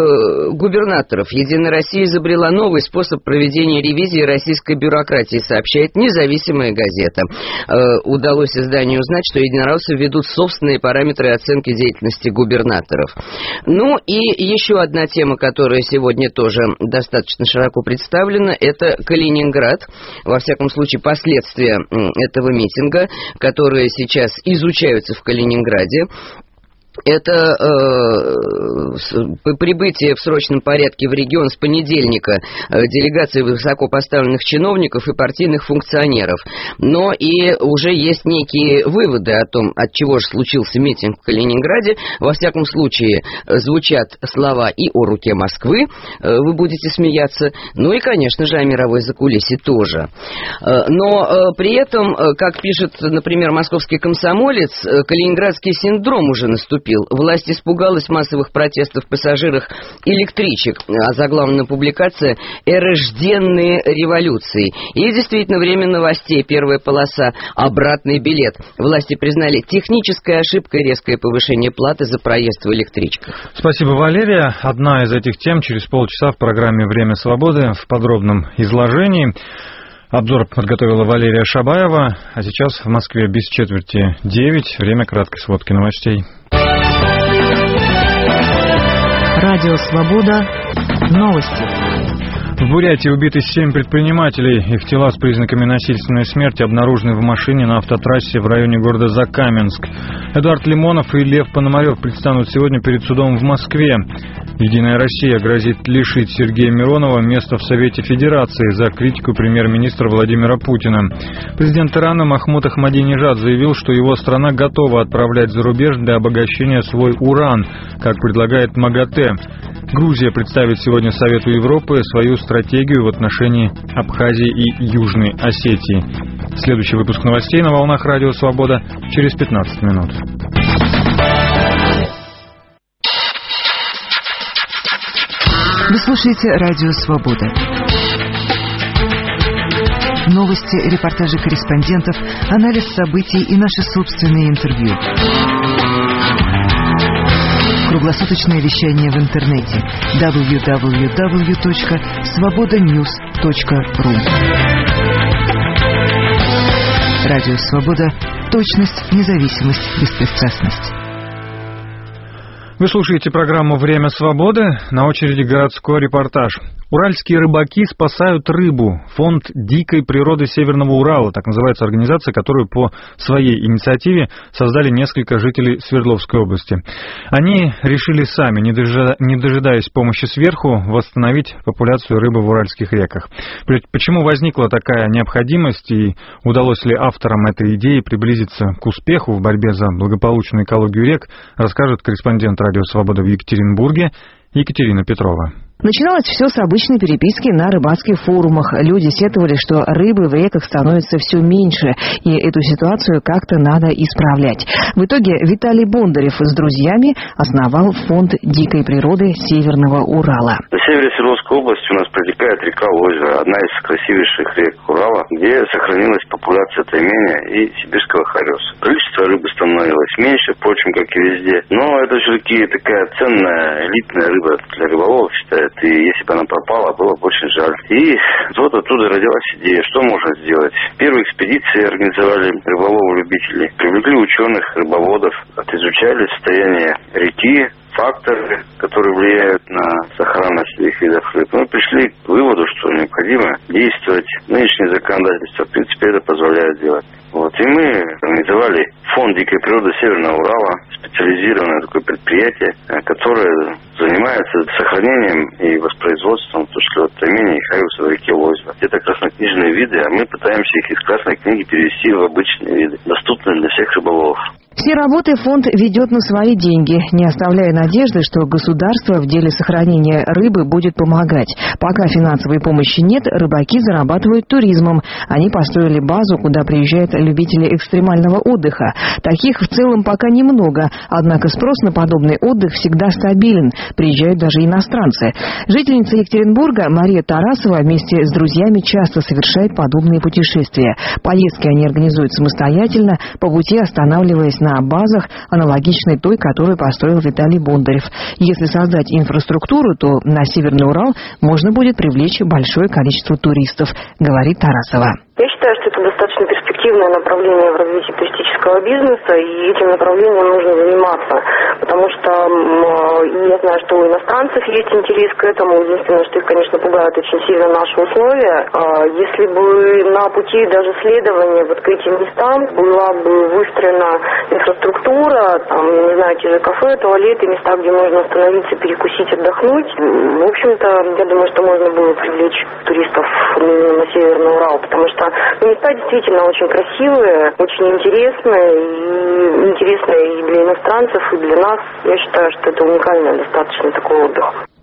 S4: э, губернаторов. «Единая Россия» изобрела новый способ проведения ревизии российской бюрократии, сообщает независимая газета. Э, удалось изданию узнать, что единороссы введут собственные параметры оценки деятельности губернаторов. Ну и еще одна тема, которая сегодня тоже достаточно широко представлена, это Калининград. Во всяком случае, последствия этого митинга, которые сейчас изучаются в Калининграде. Это э, прибытие в срочном порядке в регион с понедельника э, делегации высокопоставленных чиновников и партийных функционеров. Но и уже есть некие выводы о том, от чего же случился митинг в Калининграде. Во всяком случае, звучат слова и о руке Москвы, э, вы будете смеяться, ну и, конечно же, о мировой закулисье тоже. Э, но э, при этом, э, как пишет, например, московский комсомолец, э, калининградский синдром уже наступил. наступил. Власть испугалась массовых протестов пассажиров электричек. А заглавная публикация «Эрожденные революции». И действительно, время новостей. Первая полоса. Обратный билет. Власти признали технической ошибкой резкое повышение платы за проезд в электричках.
S1: Спасибо, Валерия. Одна из этих тем через полчаса в программе «Время свободы» в подробном изложении. Обзор подготовила Валерия Шабаева. А сейчас в Москве без четверти девять. Время краткой сводки новостей.
S3: Радио «Свобода». Новости.
S1: В Бурятии убиты семь предпринимателей. Их тела с признаками насильственной смерти обнаружены в машине на автотрассе в районе города Закаменск. Эдуард Лимонов и Лев Пономарев предстанут сегодня перед судом в Москве. «Единая Россия» грозит лишить Сергея Миронова места в Совете Федерации за критику премьер-министра Владимира Путина. Президент Ирана Махмуд Ахмадинежад заявил, что его страна готова отправлять за рубеж для обогащения свой уран, как предлагает МАГАТЭ. Грузия представит сегодня Совету Европы свою стратегию в отношении Абхазии и Южной Осетии. Следующий выпуск новостей на волнах Радио Свобода через пятнадцать минут.
S3: Вы слушаете Радио Свобода. Новости, репортажи корреспондентов, анализ событий и наши собственные интервью. Круглосуточное вещание в интернете дабл ю дабл ю дабл ю точка свобода ньюс точка ру. Радио Свобода. Точность, независимость, беспристрастность.
S1: Вы слушаете программу «Время свободы». На очереди городской репортаж. Уральские рыбаки спасают рыбу. Фонд дикой природы Северного Урала, так называется организация, которую по своей инициативе создали несколько жителей Свердловской области. Они решили сами, не дожидаясь помощи сверху, восстановить популяцию рыбы в уральских реках. Почему возникла такая необходимость и удалось ли авторам этой идеи приблизиться к успеху в борьбе за благополучную экологию рек, расскажет корреспондент Радио Свобода в Екатеринбурге Екатерина Петрова.
S5: Начиналось все с обычной переписки на рыбацких форумах. Люди сетовали, что рыбы в реках становится все меньше, и эту ситуацию как-то надо исправлять. В итоге Виталий Бондарев с друзьями основал фонд дикой природы Северного Урала.
S6: На севере Свердловской области у нас протекает река Лозьва, одна из красивейших рек Урала, где сохранилась популяция тайменя и сибирского хариуса. Количество рыбы становилось меньше, впрочем, как и везде. Но это все-таки такая ценная, элитная рыба для рыболовов, считается. И если бы она пропала, было бы очень жаль. И вот оттуда родилась идея, что можно сделать. Первые экспедиции организовали рыболовы-любители. Привлекли ученых, рыбоводов, изучали состояние реки, факторы, которые влияют на сохранность этих видов рыб. Мы пришли к выводу, что необходимо действовать. Нынешнее законодательство, в принципе, это позволяет делать. Вот. И мы организовали фонд дикой природы Северного Урала, специализированное такое предприятие, которое занимается сохранением и воспроизводством тайменя и хариуса в реке Лозьва. Это краснокнижные виды, а мы пытаемся их из красной книги перевести в обычные виды, доступные для всех рыболовов.
S5: Все работы фонд ведет на свои деньги, не оставляя надежды, что государство в деле сохранения рыбы будет помогать. Пока финансовой помощи нет, рыбаки зарабатывают туризмом. Они построили базу, куда приезжают любители экстремального отдыха. Таких в целом пока немного, однако спрос на подобный отдых всегда стабилен. Приезжают даже иностранцы. Жительница Екатеринбурга Мария Тарасова вместе с друзьями часто совершает подобные путешествия. Поездки они организуют самостоятельно, по пути останавливаясь на на базах, аналогичной той, которую построил Виталий Бондарев. Если создать инфраструктуру, то на Северный Урал можно будет привлечь большое количество туристов, говорит Тарасова.
S7: Я считаю, что это достаточно перспективное направление в развитии туристического бизнеса, и этим направлением нужно заниматься, потому что я знаю, что у иностранцев есть интерес к этому. Единственное, что их, конечно, пугают очень сильно наши условия. Если бы на пути даже следования вот к этим местам была бы выстроена инфраструктура, там, не знаю, те же кафе, туалеты, места, где можно остановиться, перекусить, отдохнуть, в общем-то, я думаю, что можно было привлечь туристов на Северный Урал, потому что места действительно очень красивые, очень интересные, и интересные и для иностранцев, и для нас. Я считаю, что это уникальный достаточно такой отдых.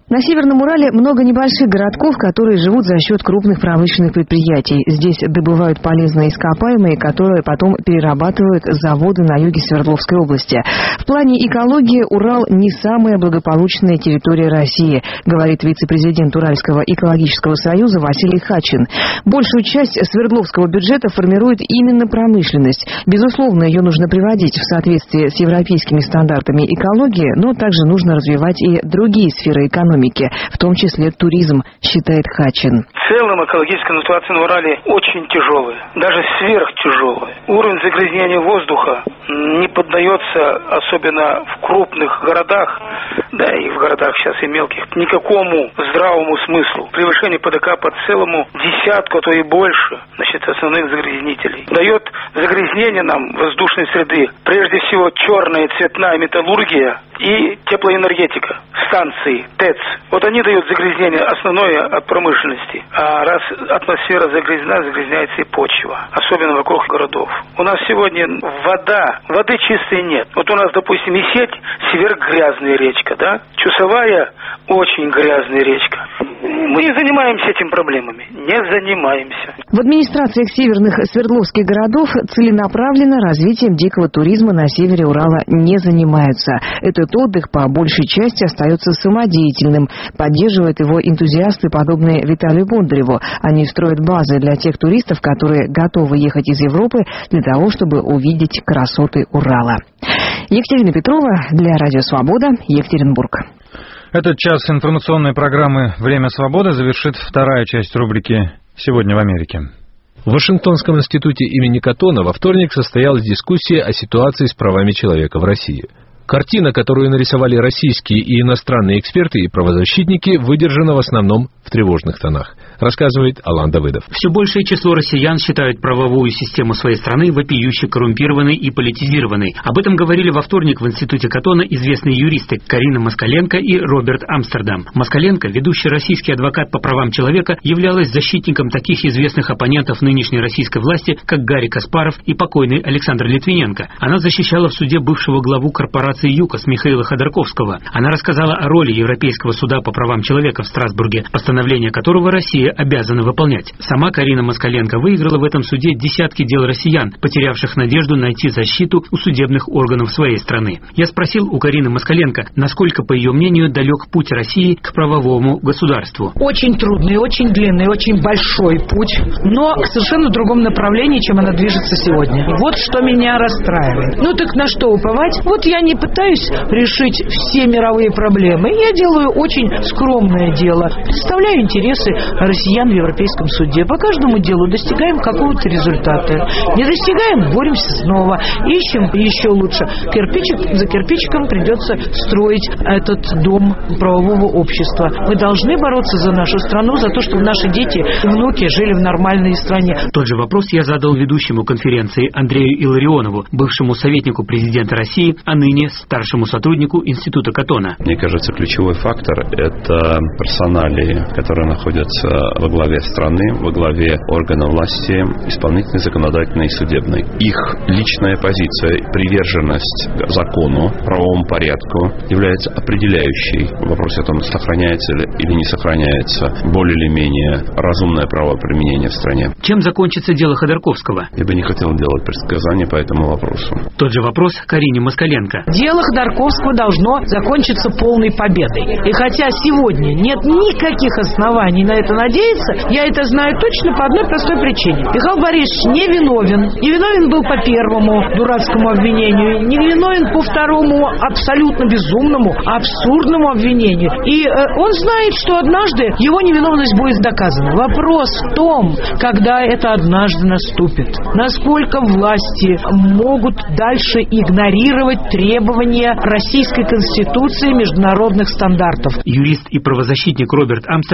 S5: На Северном Урале много небольших городков, которые живут за счет крупных промышленных предприятий. Здесь добывают полезные ископаемые, которые потом перерабатывают заводы на юге Свердловской области. В плане экологии Урал не самая благополучная территория России, говорит вице-президент Уральского экологического союза Василий Хачин. Большую часть Свердловского бюджета формирует именно промышленность. Безусловно, ее нужно приводить в соответствие с европейскими стандартами экологии, но также нужно развивать и другие сферы экономики, в том числе туризм, считает Хачин.
S8: В целом экологическая ситуация на Урале очень тяжелая, даже сверхтяжелая. Уровень загрязнения воздуха не поддается, особенно в крупных городах, да и в городах сейчас и мелких, никакому здравому смыслу. Превышение ПДК по целому десятку, а то и больше, значит, основных загрязнителей. Дает загрязнение нам воздушной среды, прежде всего черная цветная металлургия и теплоэнергетика, станции, ТЭЦ. Вот они дают загрязнение основное от промышленности. А раз атмосфера загрязнена, загрязняется и почва, особенно вокруг городов. У нас сегодня вода, воды чистой нет. Вот у нас, допустим, Исеть, северо-грязная речка, да? Чусовая, очень грязная речка. Мы не занимаемся этими проблемами, не занимаемся.
S5: В администрациях северных Свердловских городов целенаправленно развитием дикого туризма на севере Урала не занимаются. Этот отдых по большей части остается самодеятельным. Поддерживают его энтузиасты, подобные Виталию Бондареву. Они строят базы для тех туристов, которые готовы ехать из Европы для того, чтобы увидеть красоты Урала. Екатерина Петрова для Радио Свобода, Екатеринбург.
S1: Этот час информационной программы «Время свободы» завершит вторая часть рубрики «Сегодня в Америке».
S9: В Вашингтонском институте имени Каттона во вторник состоялась дискуссия о ситуации с правами человека в России. Картина, которую нарисовали российские и иностранные эксперты и правозащитники, выдержана в основном в тревожных тонах, рассказывает Алан Давыдов.
S10: Все большее число россиян считают правовую систему своей страны вопиюще коррумпированной и политизированной. Об этом говорили во вторник в институте Каттона известные юристы Карина Москаленко и Роберт Амстердам. Москаленко, ведущий российский адвокат по правам человека, являлась защитником таких известных оппонентов нынешней российской власти, как Гарри Каспаров и покойный Александр Литвиненко. Она защищала в суде бывшего главу корпорации ЮКОС Михаила Ходорковского. Она рассказала о роли Европейского суда по правам человека в Страсбурге, постановление которого Россия обязана выполнять. Сама Карина Москаленко выиграла в этом суде десятки дел россиян, потерявших надежду найти защиту у судебных органов своей страны. Я спросил у Карины Москаленко, насколько, по ее мнению, далек путь России к правовому государству.
S11: Очень трудный, очень длинный, очень большой путь, но в совершенно другом направлении, чем она движется сегодня. Вот что меня расстраивает. Ну так на что уповать? Вот я не пытаюсь решить все мировые проблемы. Я делаю очень скромное дело. Представляю интересы россиян в Европейском суде. По каждому делу достигаем какого-то результата. Не достигаем, боремся снова. Ищем еще лучше. Кирпичик за кирпичиком придется строить этот дом правового общества. Мы должны бороться за нашу страну, за то, чтобы наши дети и внуки жили в нормальной стране.
S10: Тот же вопрос я задал ведущему конференции Андрею Илларионову, бывшему советнику президента России, а ныне старшему сотруднику Института Каттона.
S13: Мне кажется, ключевой фактор – это персоналии, которые находятся во главе страны, во главе органов власти, исполнительной, законодательной и судебной. Их личная позиция, приверженность закону, правовому порядку является определяющей в вопросе о том, сохраняется или не сохраняется более или менее разумное правоприменение в стране.
S10: Чем закончится дело Ходорковского?
S13: Я бы не хотел делать предсказания по этому вопросу.
S10: Тот же вопрос Карине Москаленко.
S11: Дело Ходорковского должно закончиться полной победой. И хотя сегодня нет никаких оснований на это надеяться, я это знаю точно по одной простой причине. Михаил Борисович не виновен. Не виновен был по первому дурацкому обвинению, не виновен по второму абсолютно безумному, абсурдному обвинению. И э, он знает, что однажды его невиновность будет доказана. Вопрос в том, когда это однажды наступит. Насколько власти могут дальше игнорировать требования Российской Конституции и международных стандартов.
S10: Юрист и правозащитник Роберт Амстердам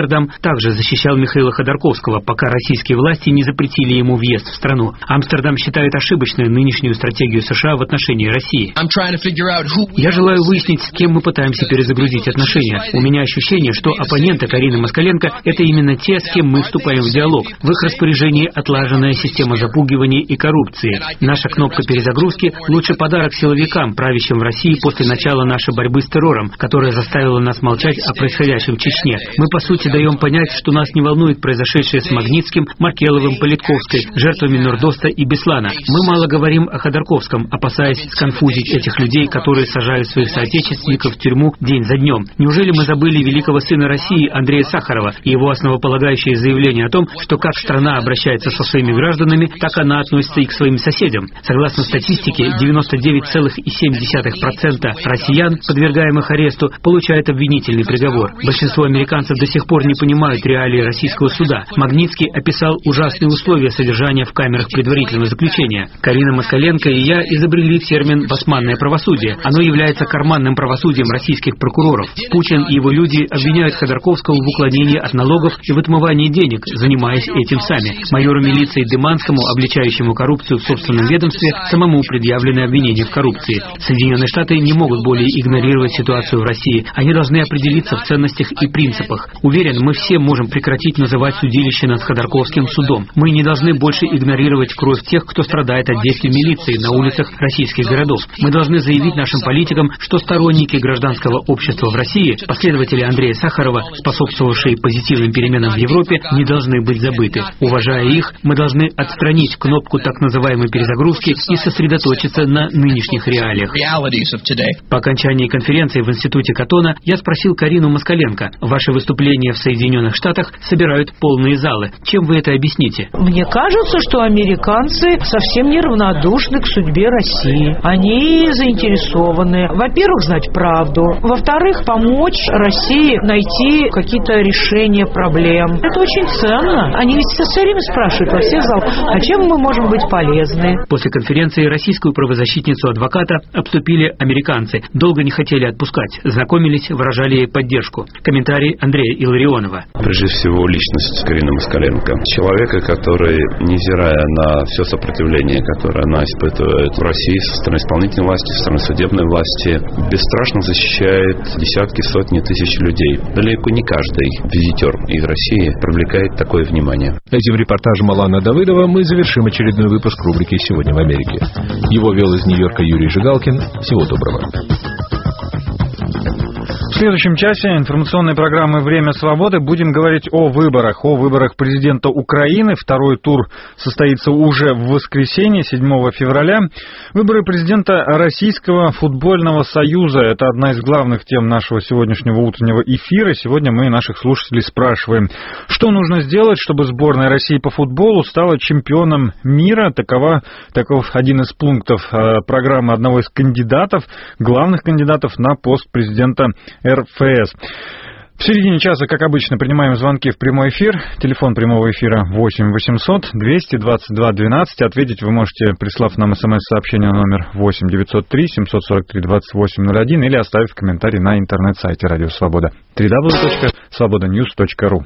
S10: Амстердам также защищал Михаила Ходорковского, пока российские власти не запретили ему въезд в страну. Амстердам считает ошибочной нынешнюю стратегию США в отношении России. Я желаю выяснить, с кем мы пытаемся перезагрузить отношения. У меня ощущение, что оппоненты Карины Москаленко – это именно те, с кем мы вступаем в диалог. В их распоряжении отлаженная система запугивания и коррупции. Наша кнопка перезагрузки – лучший подарок силовикам, правящим в России после начала нашей борьбы с террором, которая заставила нас молчать о происходящем в Чечне. Мы, по сути, даем понять, что нас не волнует произошедшее с Магнитским, Маркеловым, Политковской, жертвами Нордоста и Беслана. Мы мало говорим о Ходорковском, опасаясь сконфузить этих людей, которые сажают своих соотечественников в тюрьму день за днем. Неужели мы забыли великого сына России Андрея Сахарова и его основополагающее заявление о том, что как страна обращается со своими гражданами, так она относится и к своим соседям? Согласно статистике, девяносто девять целых семь десятых процента россиян, подвергаемых аресту, получают обвинительный приговор. Большинство американцев до сих пор не понимают реалии российского суда. Магнитский описал ужасные условия содержания в камерах предварительного заключения. Карина Москаленко и я изобрели термин «басманное правосудие». Оно является карманным правосудием российских прокуроров. Путин и его люди обвиняют Ходорковского в уклонении от налогов и в отмывании денег, занимаясь этим сами. Майору милиции Дыманскому, обличающему коррупцию в собственном ведомстве, самому предъявлены обвинения в коррупции. Соединенные Штаты не могут более игнорировать ситуацию в России. Они должны определиться в ценностях и принципах. Уверен, мы все можем прекратить называть судилище над Ходорковским судом. Мы не должны больше игнорировать кровь тех, кто страдает от действий милиции на улицах российских городов. Мы должны заявить нашим политикам, что сторонники гражданского общества в России, последователи Андрея Сахарова, способствовавшие позитивным переменам в Европе, не должны быть забыты. Уважая их, мы должны отстранить кнопку так называемой перезагрузки и сосредоточиться на нынешних реалиях. По окончании конференции в Институте Каттона я спросил Карину Москаленко: ваши выступления в Соединенных Штатах собирают полные залы. Чем вы это объясните?
S11: Мне кажется, что американцы совсем не равнодушны к судьбе России. Они заинтересованы, во-первых, знать правду, во-вторых, помочь России найти какие-то решения проблем. Это очень ценно. Они ведь все время спрашивают во всех залах, а чем мы можем быть полезны?
S10: После конференции российскую правозащитницу-адвоката обступили американцы. Долго не хотели отпускать. Знакомились, выражали ей поддержку. Комментарий Андрея Илларионова.
S13: Прежде всего, личность Карины Москаленко. Человека, который, невзирая на все сопротивление, которое она испытывает в России со стороны исполнительной власти, со стороны судебной власти, бесстрашно защищает десятки, сотни тысяч людей. Далеко не каждый визитер из России привлекает такое внимание.
S9: Этим репортажем Алана Давыдова мы завершим очередной выпуск рубрики «Сегодня в Америке». Его вел из Нью-Йорка Юрий Жигалкин. Всего доброго.
S1: В следующем часе информационной программы «Время свободы» будем говорить о выборах. О выборах президента Украины. Второй тур состоится уже в воскресенье, седьмого февраля. Выборы президента Российского футбольного союза. Это одна из главных тем нашего сегодняшнего утреннего эфира. Сегодня мы наших слушателей спрашиваем, что нужно сделать, чтобы сборная России по футболу стала чемпионом мира. Такова, таков один из пунктов программы одного из кандидатов, главных кандидатов на пост президента эр эф эс. В середине часа, как обычно, принимаем звонки в прямой эфир. Телефон прямого эфира восемь восемьсот двести двадцать два двенадцать. Ответить вы можете, прислав нам смс-сообщение на номер восемь девятьсот три семьсот сорок три двадцать восемь ноль один или оставив комментарий на интернет-сайте Радио Свобода дабл ю дабл ю дабл ю точка свобода ньюс точка ру.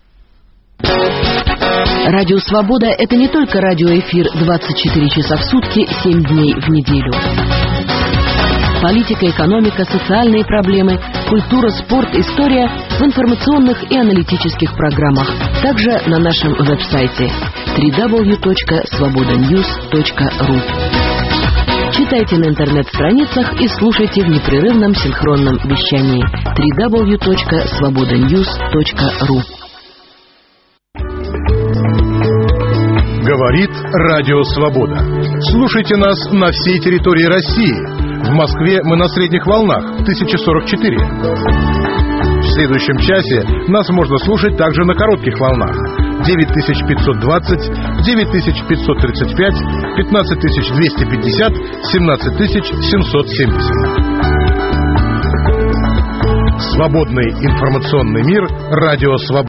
S12: Радио Свобода – это не только радиоэфир двадцать четыре часа в сутки, семь дней в неделю. Политика, экономика, социальные проблемы, культура, спорт, история в информационных и аналитических программах. Также на нашем веб-сайте дабл ю дабл ю дабл ю точка свобода ньюс точка ру. Читайте на интернет-страницах и слушайте в непрерывном синхронном вещании дабл ю дабл ю дабл ю точка свобода ньюс точка ру.
S14: Говорит Радио Свобода. Слушайте нас на всей территории России. В Москве мы на средних волнах тысяча сорок четыре. В следующем часе нас можно слушать также на коротких волнах девять тысяч пятьсот двадцать, девять тысяч пятьсот тридцать пять, пятнадцать тысяч двести пятьдесят, семнадцать тысяч семьсот семьдесят. Свободный информационный мир. Радио Свобода.